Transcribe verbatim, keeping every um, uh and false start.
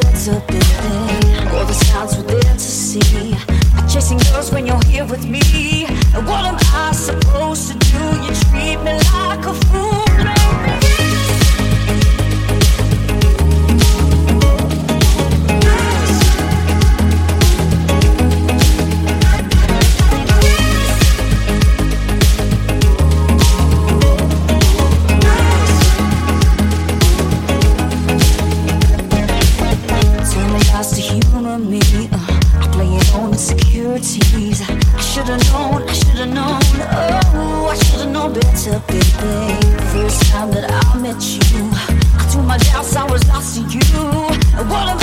better, baby. All the signs were there to see. Chasing girls when you're here with me. And what am I supposed to do? You treat me like a fool. I should've known, I should've known, oh, I should've known better, baby. First time that I met you, I threw my doubts, I was lost in you. And what am